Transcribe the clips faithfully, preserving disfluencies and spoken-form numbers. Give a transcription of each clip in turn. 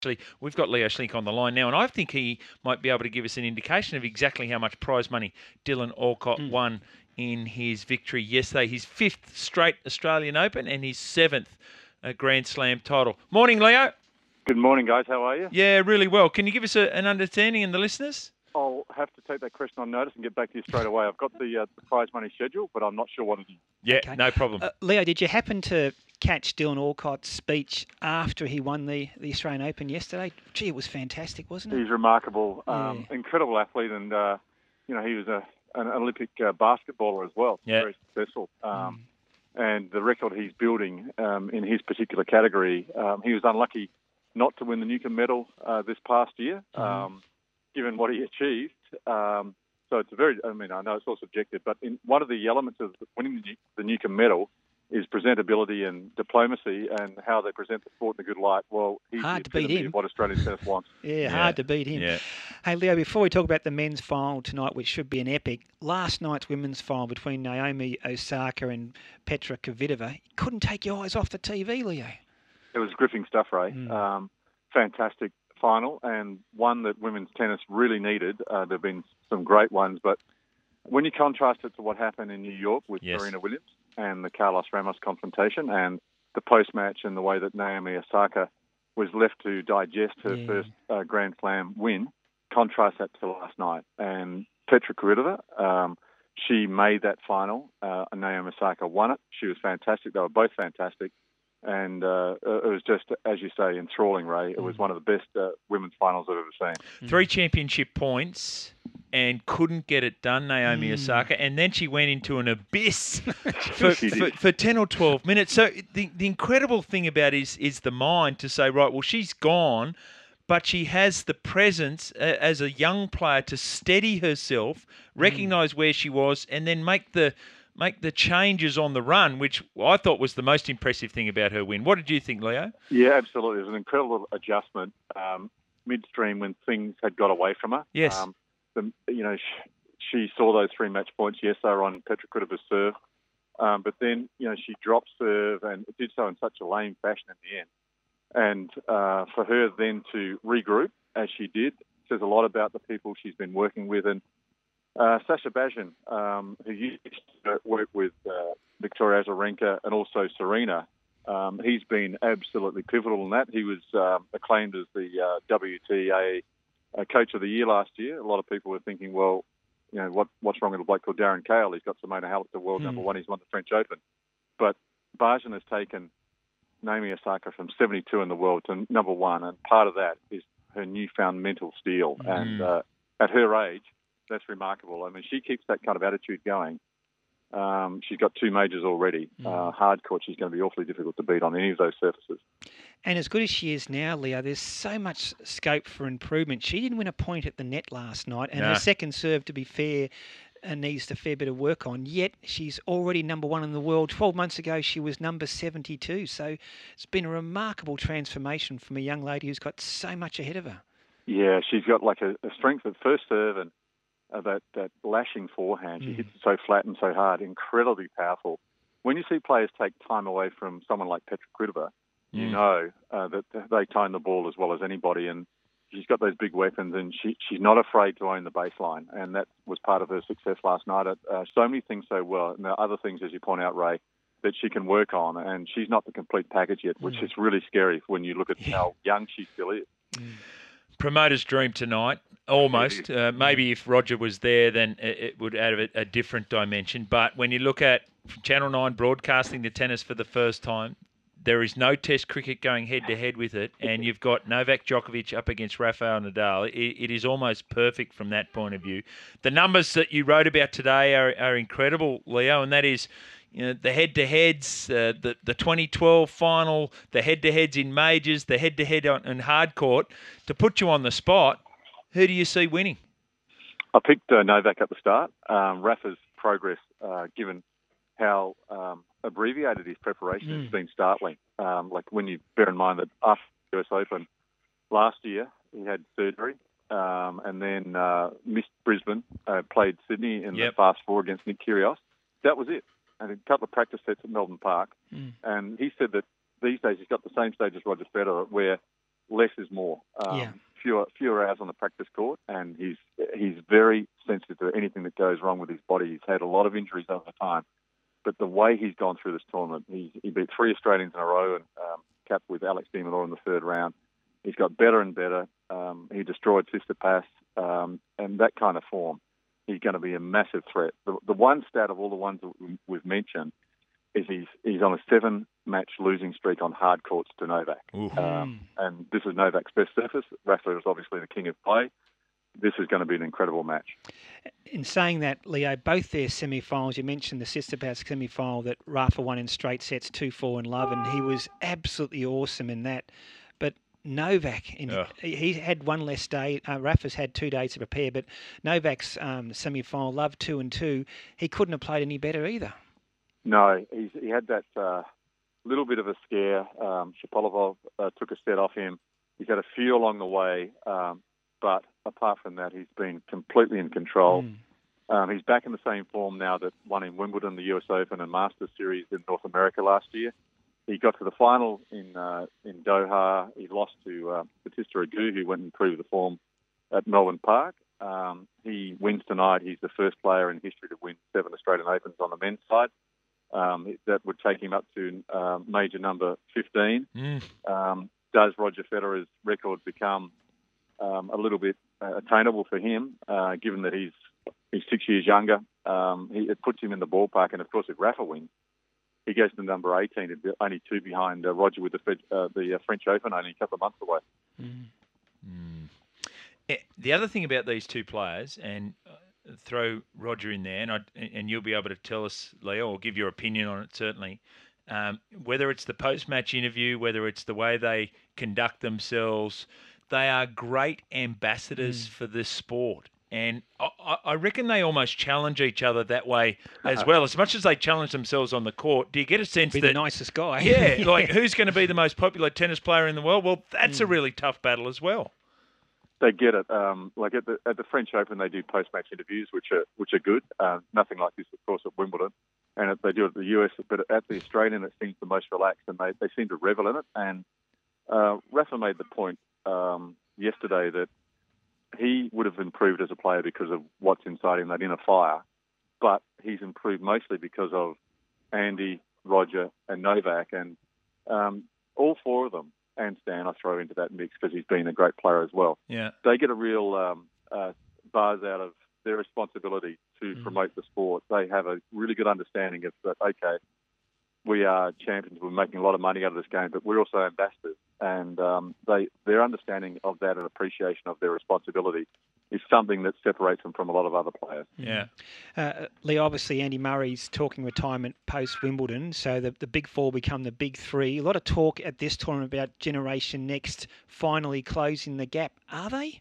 Actually, we've got Leo Schlink on the line now, and I think he might be able to give us an indication of exactly how much prize money Dylan Alcott Mm. won in his victory yesterday. His fifth straight Australian Open and his seventh uh, Grand Slam title. Morning, Leo. Good morning, guys. How are you? Yeah, really well. Can you give us a, an understanding and the listeners? I'll have to take that question on notice and get back to you straight away. I've got the, uh, the prize money schedule, but I'm not sure what it is. Yeah, Okay. no problem. Uh, Leo, did you happen to catch Dylan Alcott's speech after he won the, the Australian Open yesterday? Gee, it was fantastic, wasn't it? He's remarkable, um, Yeah. incredible athlete, and uh, you know he was a, an Olympic uh, basketballer as well. Yeah. Very successful. Um, And the record he's building um, in his particular category, um, he was unlucky not to win the Newcomb medal uh, this past year, um, given what he achieved. Um, so it's a very, I mean, I know it's all subjective, but in one of the elements of winning the, the Newcomb medal is presentability and diplomacy and how they present the sport in a good light. Well, he's Hard the to beat epitome him. of what Australian tennis wants. Yeah, Yeah. hard to beat him. Yeah. Hey, Leo, before we talk about the men's final tonight, which should be an epic, last night's women's final between Naomi Osaka and Petra Kvitova, you couldn't take your eyes off the T V, Leo. It was gripping stuff, Ray. Mm. Um, fantastic final, and one that women's tennis really needed. Uh, there have been some great ones, but when you contrast it to what happened in New York with Yes. Serena Williams and the Carlos Ramos confrontation and the post-match and the way that Naomi Osaka was left to digest her Yeah. first uh, Grand Slam win, contrast that to last night. And Petra Kvitova, um, she made that final. Uh, Naomi Osaka won it. She was fantastic. They were both fantastic. And uh, it was just, as you say, enthralling, Ray. It was one of the best uh, women's finals I've ever seen. Three championship points and couldn't get it done, Naomi Mm. Osaka. And then she went into an abyss for, She did. for, for ten or twelve minutes. So the, the incredible thing about it is, is the mind to say, right, well, she's gone, but she has the presence uh, as a young player to steady herself, recognise where she was, and then make the make the changes on the run, which I thought was the most impressive thing about her win. What did you think, Leo? Yeah, absolutely. It was an incredible adjustment um, midstream when things had got away from her. Yes. Um, the, you know, she, she saw those three match points. Yes, they were on Petra Kvitova's serve. Um, but then, you know, she dropped serve and did so in such a lame fashion in the end. And uh, for her then to regroup, as she did, says a lot about the people she's been working with. And uh, Sasha Bazin, um, who used to work with uh, Victoria Azarenka and also Serena, um, he's been absolutely pivotal in that. He was um, acclaimed as the uh, W T A uh, Coach of the Year last year. A lot of people were thinking, well, you know, what, what's wrong with a bloke called Darren Cahill? He's got Simona Halep to world Hmm. number one. He's won the French Open. But Bazin has taken Naomi Osaka from seventy-two in the world to number one, and part of that is her newfound mental steel. Mm. And uh, at her age, that's remarkable. I mean, she keeps that kind of attitude going. Um, she's got two majors already. Mm. Uh, hard court, she's going to be awfully difficult to beat on any of those surfaces. And as good as she is now, Leo, there's so much scope for improvement. She didn't win a point at the net last night, and No. her second serve, to be fair, uh, needs a fair bit of work on. Yet she's already number one in the world. Twelve months ago, she was number seventy-two. So it's been a remarkable transformation from a young lady who's got so much ahead of her. Yeah, she's got like a, a strength at first serve and uh, that, that lashing forehand. She Mm. hits it so flat and so hard, incredibly powerful. When you see players take time away from someone like Petra Kvitova, you Mm. know uh, that they time the ball as well as anybody, and she's got those big weapons, and she, she's not afraid to own the baseline, and that was part of her success last night. At, uh, so many things so well, and there are other things, as you point out, Ray, that she can work on, and she's not the complete package yet, which Mm. is really scary when you look at Yeah. how young she still is. Promoter's dream tonight, almost. Uh, maybe if Roger was there, then it, it would add a, a different dimension. But when you look at Channel nine broadcasting the tennis for the first time, there is no Test cricket going head-to-head with it, and you've got Novak Djokovic up against Rafael Nadal. It, it is almost perfect from that point of view. The numbers that you wrote about today are, are incredible, Leo, and that is, you know, the head-to-heads, uh, the the twenty twelve final, the head-to-heads in majors, the head-to-head on, in hard court. To put you on the spot, who do you see winning? I picked uh, Novak at the start. Um, Rafa's progress, uh, given how um, abbreviated his preparation Mm. has been startling. Um, like when you bear in mind that after the U S Open last year, he had surgery um, and then uh, missed Brisbane, uh, played Sydney in Yep. the Fast Four against Nick Kyrgios. That was it. And a couple of practice sets at Melbourne Park. Mm. And he said that these days he's got the same stage as Roger Federer, where less is more. Um, Yeah. Fewer, fewer hours on the practice court, and he's he's very sensitive to anything that goes wrong with his body. He's had a lot of injuries over time, but the way he's gone through this tournament, he, he beat three Australians in a row and um, capped with Alex de Minaur in the third round. He's got better and better. Um, he destroyed Tsitsipas, um, and that kind of form, he's going to be a massive threat. The, the one stat of all the ones that we've mentioned is he's he's on a seven-match losing streak on hard courts to Novak. Um, and this is Novak's best surface. Rafa is obviously the king of play. This is going to be an incredible match. In saying that, Leo, both their semi-finals, you mentioned the Tsitsipas semi-final that Rafa won in straight sets, two four in love, and he was absolutely awesome in that. But Novak, in, Ugh. he had one less day. Uh, Rafa's had two days to prepare, but Novak's um, semi-final, love two and two, he couldn't have played any better either. No, he's, he had that uh, little bit of a scare. Um, Shapovalov uh, took a set off him. He's had a few along the way, um, but apart from that, he's been completely in control. Mm. Um, he's back in the same form now that won in Wimbledon, the U S Open, and Masters Series in North America last year. He got to the final in uh, in Doha. He lost to uh, Bautista Agut, who went and improved the form at Melbourne Park. Um, he wins tonight. He's the first player in history to win seven Australian Opens on the men's side. Um, that would take him up to uh, major number fifteen. Mm. Um, does Roger Federer's record become um, a little bit uh, attainable for him, uh, given that he's he's six years younger? Um, he, it puts him in the ballpark, and of course, if Rafa wins, he goes to number eighteen, only two behind uh, Roger with the uh, the uh, French Open, only a couple of months away. Mm. Mm. The other thing about these two players, and throw Roger in there, and I, and you'll be able to tell us, Leo, or give your opinion on it, certainly. Um, whether it's the post-match interview, whether it's the way they conduct themselves, they are great ambassadors mm. for this sport. And I, I reckon they almost challenge each other that way as well. As much as they challenge themselves on the court, do you get a sense be that... the nicest guy. Yeah, yeah, like who's going to be the most popular tennis player in the world? Well, that's mm. a really tough battle as well. They get it. Um, like at the at the French Open, they do post-match interviews, which are which are good. Uh, nothing like this, of course, at Wimbledon, and they do it at the U S. But at the Australian, it seems the most relaxed, and they, they seem to revel in it. And uh, Rafa made the point um, yesterday that he would have improved as a player because of what's inside him, that inner fire. But he's improved mostly because of Andy, Roger, and Novak, and um, all four of them. And Stan, I throw into that mix because he's been a great player as well. Yeah, they get a real um, uh, buzz out of their responsibility to mm. promote the sport. They have a really good understanding of that. Okay, we are champions. We're making a lot of money out of this game, but we're also ambassadors. And um, they their understanding of that and appreciation of their responsibility is something that separates them from a lot of other players. Yeah. Uh, Lee, obviously Andy Murray's talking retirement post-Wimbledon, so the, the big four become the big three. A lot of talk at this tournament about Generation Next finally closing the gap. Are they?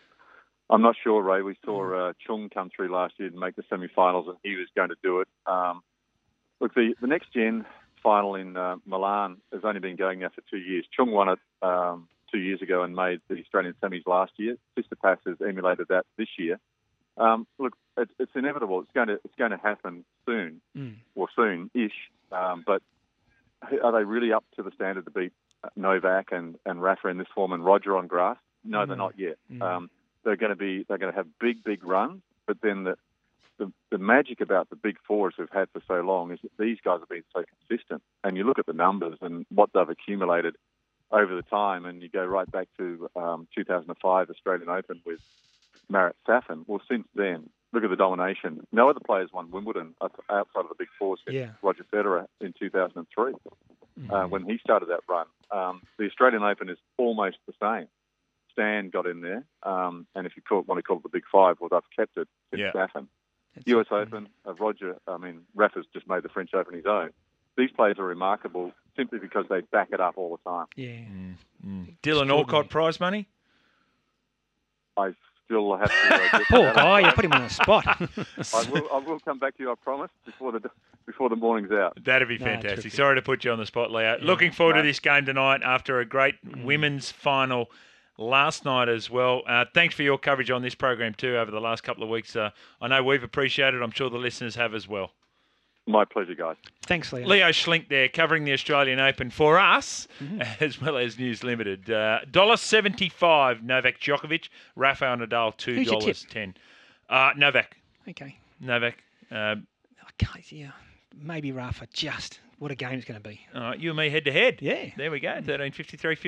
I'm not sure, Ray. We saw uh, Chung come through last year and make the semi-finals, and he was going to do it. Um, look, the, the Next Gen final in uh, Milan has only been going now for two years. Chung won it um, two years ago and made the Australian semis last year. Tsitsipas has emulated that this year. Um, look, it, it's inevitable. It's going to it's going to happen soon, mm. or soon-ish. Um, but are they really up to the standard to beat Novak and, and Rafa in this form and Roger on grass? No, mm. they're not yet. Mm. Um, they're going to be they're going to have big, big runs. But then the, the the magic about the big fours we've had for so long is that these guys have been so consistent. And you look at the numbers and what they've accumulated over the time, and you go right back to um, two thousand five Australian Open with Marat Safin. Well, since then, look at the domination. No other players won Wimbledon outside of the big four since yeah. Roger Federer in two thousand three mm-hmm. uh, when he started that run. Um, the Australian Open is almost the same. Stan got in there, um, and if you call it, want to call it the big five, well, they've kept it since yeah. Safin. That's U S so Open, uh, Roger, I mean, Rafa's just made the French Open his own. These players are remarkable simply because they back it up all the time. Yeah. Mm, mm. Dylan Alcott prize money? I still have to... Uh, Poor guy, you put him on the spot. I, will, I will come back to you, I promise, before the before the morning's out. That'd be fantastic. No, Sorry to put you on the spot, Leo. Yeah. Looking forward no. to this game tonight after a great mm. women's final last night as well. Uh, thanks for your coverage on this program too over the last couple of weeks. Uh, I know we've appreciated it. I'm sure the listeners have as well. My pleasure, guys. Thanks, Leo. Leo Schlink there, covering the Australian Open for us, Mm-hmm. as well as News Limited. Uh, one dollar seventy-five, Novak Djokovic. Rafael Nadal, two dollars ten. Uh, Novak. Okay. Novak. Um, Okay, yeah. Maybe Rafa, just. What a game it's going to be. all right, you and me head to head. Yeah. There we go, thirteen fifty-three.